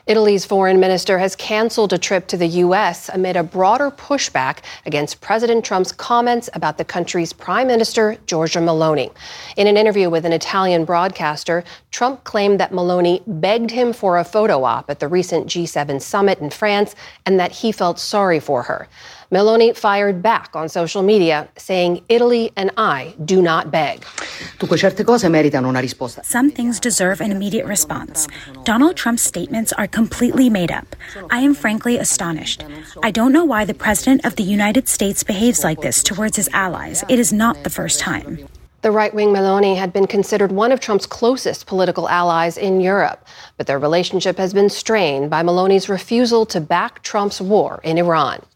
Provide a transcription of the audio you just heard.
Italy's foreign minister has canceled a trip to the U.S. amid a broader pushback against President Trump's comments about the country's Prime Minister, Giorgia Meloni. In an interview with an Italian broadcaster, Trump claimed that Meloni begged him for a photo op at the recent G7 summit in France and that he felt sorry for her. Meloni fired back on social media, saying Italy and I do not beg. Some things deserve an immediate response. Donald Trump's statements are completely made up. I am frankly astonished. I don't know why the President of the United States behaves like this towards his allies. It is not the first time. The right-wing Meloni had been considered one of Trump's closest political allies in Europe, but their relationship has been strained by Meloni's refusal to back Trump's war in Iran.